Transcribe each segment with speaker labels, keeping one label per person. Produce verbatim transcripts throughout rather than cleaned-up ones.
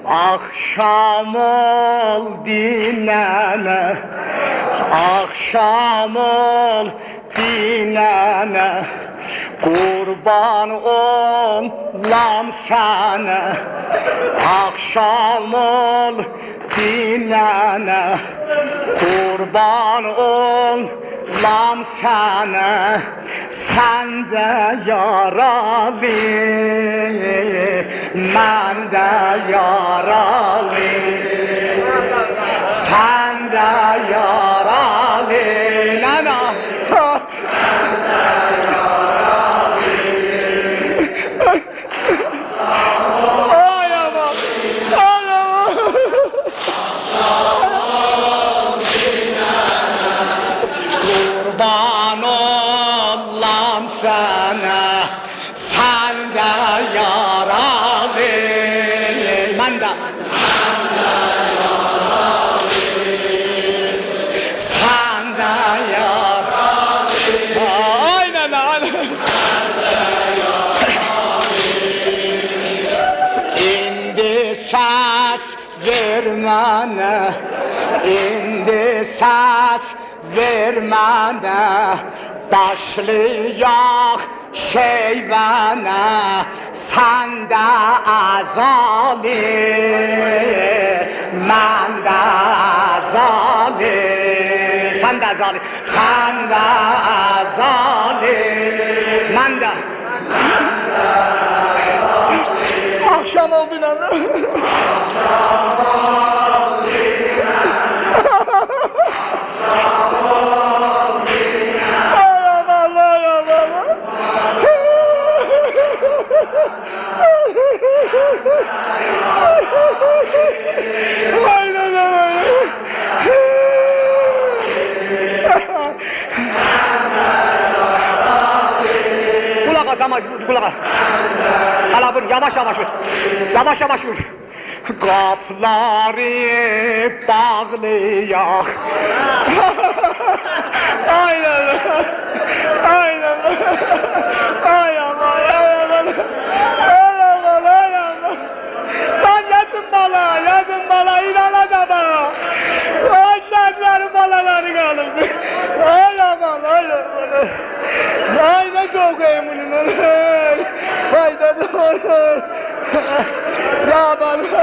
Speaker 1: Akşam ol dinene, akşam ol dinene, kurban olam sana. Akşam ol dinene, kurban olam sana. Sen de yaralı, ben de yaralı. Sen de yaralı, nana. Sen de yaralı. Ay aman, ay aman. Kurban olam sana, sen de yaralı, ben de. Sen de yaralı, aynen aynen. İndi ses vermene, indi ses vermene, başlayak şeyvene. Sen de azali, ben de azali. Sen de azali, sen de azali, ben de. Akşam oldu lan. Akşam oldu. Akşam oldu. Ay aman ay aman. Aynen öyle. Kulak as ama kulak as. Hala vur yavaş yavaş vur. Yavaş yavaş vur. Kapıları bağlayak. Aynen. Aynen. Ay aman ay aman. Ay aman ay aman. Sen yatın bala, yatın bala, inana da bana. Ay şartları balaları kalırdı. Ay aman ay aman. Ay ne çok eminim. Ay da doğru. Ya bana.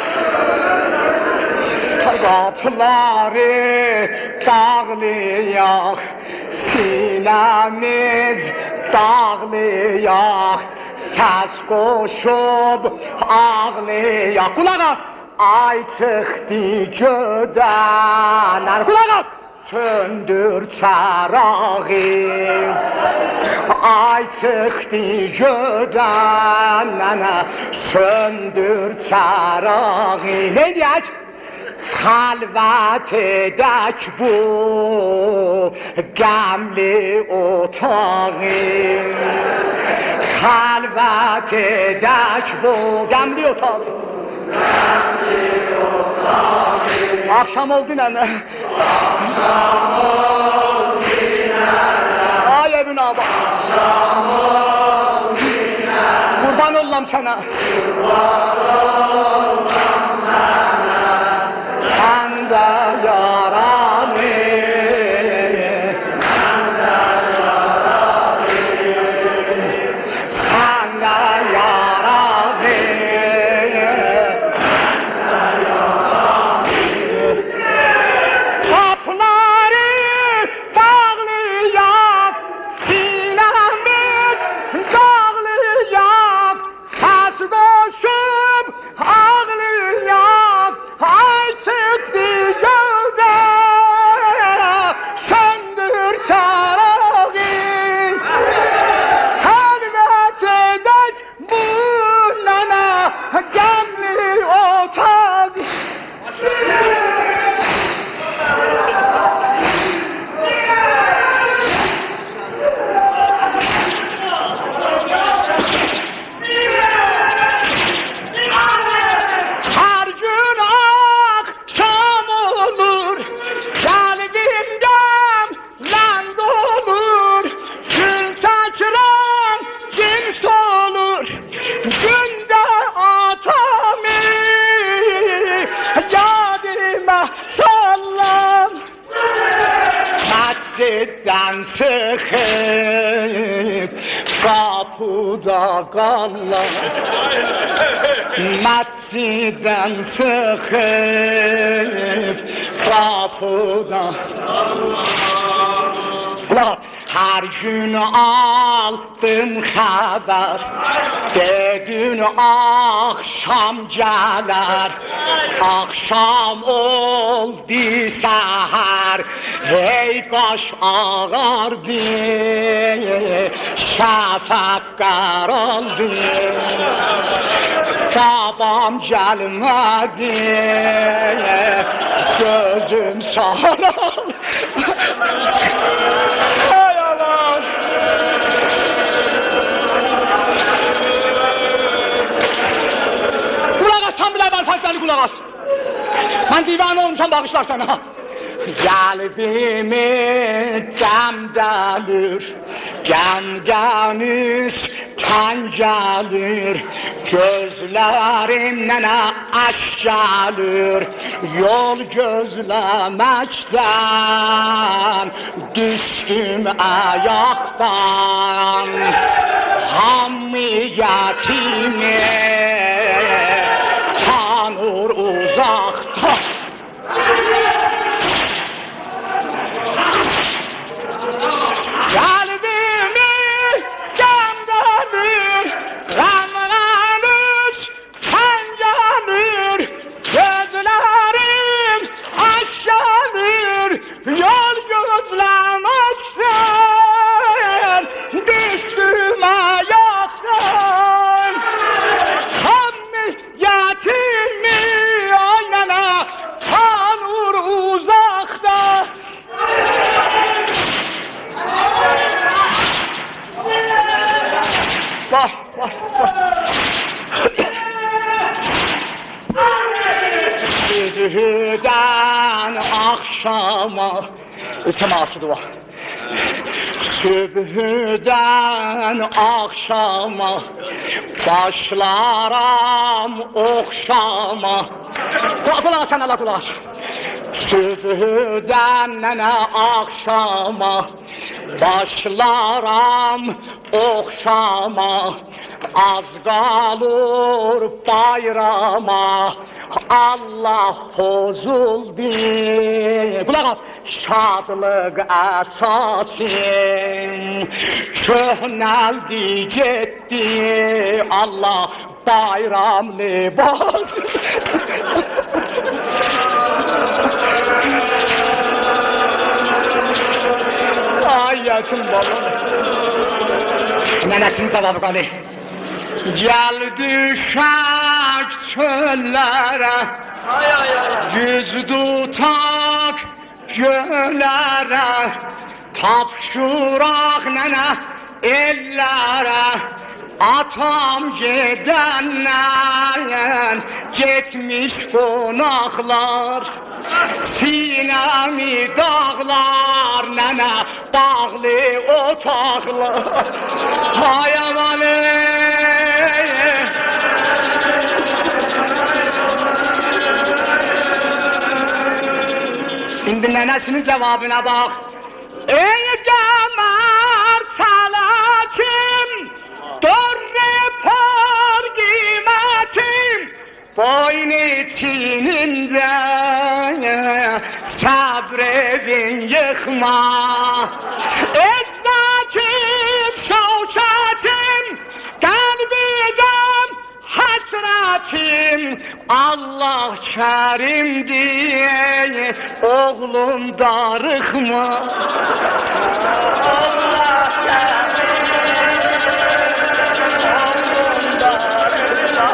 Speaker 1: Kapıları dağlayak, sinemiz dağlayak, ses koşup ağlayak. Kulak as! Ay çıktı göden, kulak as! Söndür çarağı. Ay çıktı göden, söndür çarağı. Ne diyecek? Halvet edek bu gemli otağı. Halvet edek bu gemli otağı. Gemli otağı. Akşam oldu nene. Akşam oldu nene. Ay Ebün abi. Akşam oldu nene. Kurban olam sana. Kurban olam sana. Sen de yaralı, sen de yaralı, sen de yaralı, sen de yaralı. Kapıları bağlayak, sinemiz dağlayak, ses koşup Mətsidən çıxıb qapıda qallar Mətsidən çıxıb qapıda qallar Her gün aldım haber Dedin akşam gelir Akşam oldu seher Hey kaş ağardı Şafak karaldı Babam gelmedi Gözüm saraldı Seni kulak as. Ben divane olmuşam bağışlar sana. Kalbimi gəm gəlir, gəm gəmüzdən gəlir, gözlərimdən əş gəlir, yol gözləməkdən düşdüm ayaqdan, hammiyyətimi tanır uzaqdan. Yol gözlemekten düştüm ayaktan Hamiyetimi aynana tanır uzakta Vah vah vah Sübhüden akşama İltimasıdır o Sübhüden akşama Başlaram okşama Kulak sen Allah kulak Sübhüden akşama Başlaram okşama Az kalır bayrama Allah pozuldu Kulak az Şadlık esasim Köhneldi gitti Allah bayram libas Ayyetim baba Nenesinin cevabı kaldı Gel düşək çöllərə Yüz tutak gölərə Tapşıraq nənə ellərə Atam gedəndən getmiş qonaqlar Sinəmi dağlar nənə bağlı otaqlar Hay amanı İndi nənəsinin cevabına bak Ey qəmər çalakim Dörrü par qiymətim Boyun içinində Səbrevin yıxma İzzətim, şəvkətim Qəlbidəm həsrətim Allah kərimdir Oğlum darıxma Allah kərimdir Oğlum darıxma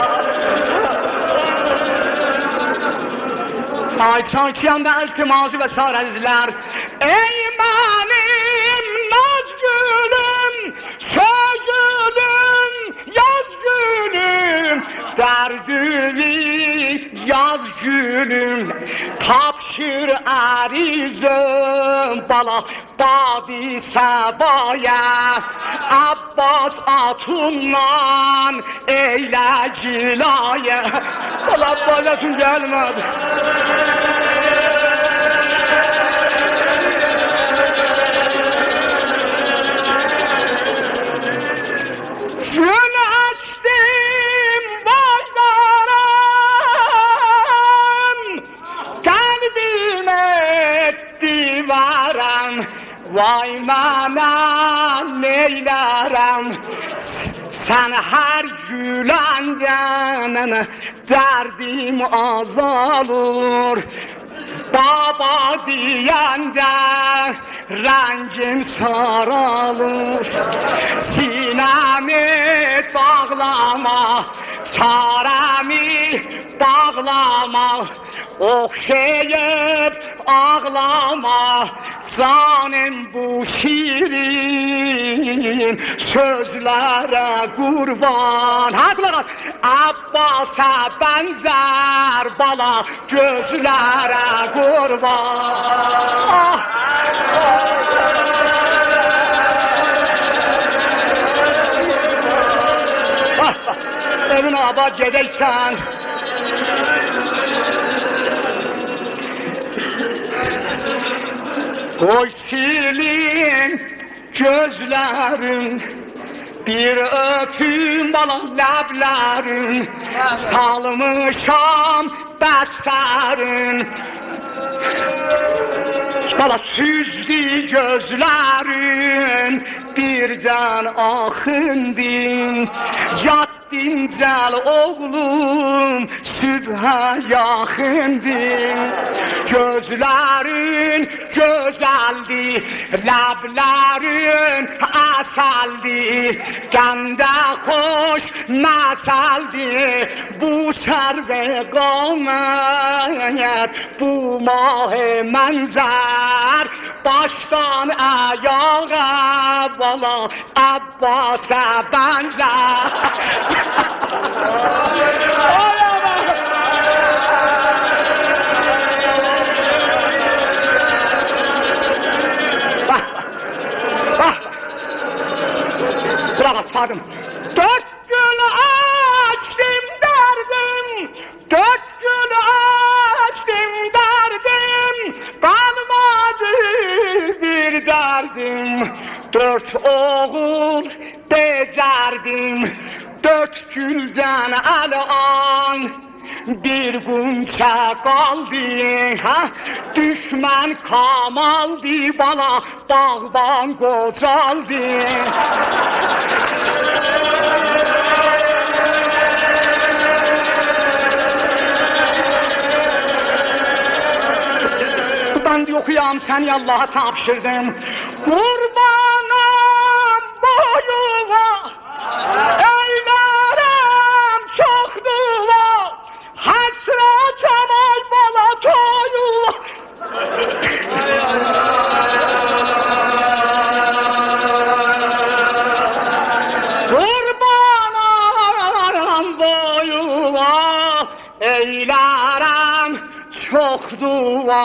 Speaker 1: Ay çarşıyanda iltiması və sar əzizlər Ey mənim naz gülüm Sögülüm yaz gülüm Dərdüvi yaz gülüm Tapşır ərizim Bala badi səbaya Abbas atundan Eylə cilaya Bala badi atun gəlmədi Vay mənə neylərəm, sən hər güləndən dərdim azalır. Baba deyəndə rəngim saralır. Sinəmi dağlama, çarəmi bağlama, oxşayıb ağlama, canım bu şirin sözlərə qurban. Ha, qulaq as. Abbasa bənzər bala gözlərə qurban. Evin abad gedəksən, oy sirlin gözlərin, bir öpüm bala ləblərin, salmışam bəstərin. Bala süzdü gözlərin, birdən axındın. Yat dincəl oğlum, sübhə yaxındın. Gözlərin gözəldi, ləblərin əsəldi, qəndə xoş məsəldi. Bu sərvə qamət, bu mah-ı mənzər, başdan ayağa bala Abbasa bənzər. Bravo, tutardım. Dört gül açtım derdim, dört gül açtım derdim, kalmadı bir derdim. Dört oğul becerdim, dört gülden əlan bir qunça qaldı. Ha? Düşmən kamaldı bala, bağban qocaldı. Ben de okuyam, seni Allah'a tapşırdım. Qurbanam boyuna, eylərəm çox dua, həsrətəm ay bala toyuva. Qurbanam boyuna, eylərəm çox dua,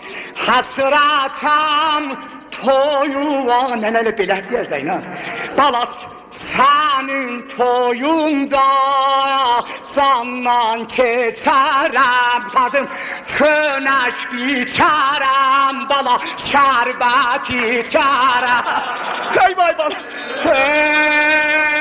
Speaker 1: həsrətəm toyuva. Nənəli belə deyər də inan. Balas sənin toyunda candan keçərəm, tadım könək biçərəm bala, şərbət içərəm. Hey vay bala, hey.